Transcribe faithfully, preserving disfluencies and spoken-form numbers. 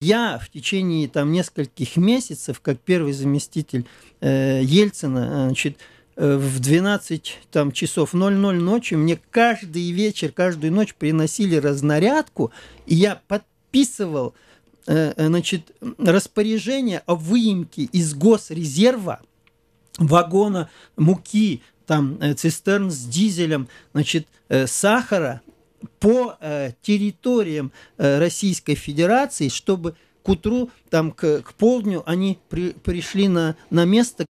Я в течение там нескольких месяцев, как первый заместитель э, Ельцина, значит, э, в двенадцать там, часов ноль ноль ночи мне каждый вечер, каждую ночь приносили разнарядку, и я подписывал э, значит, распоряжение о выемке из госрезерва вагона муки, там, э, цистерн с дизелем, значит, э, сахара, по э, территориям э, Российской Федерации, чтобы к утру, там, к, к полдню они при, пришли на, на место.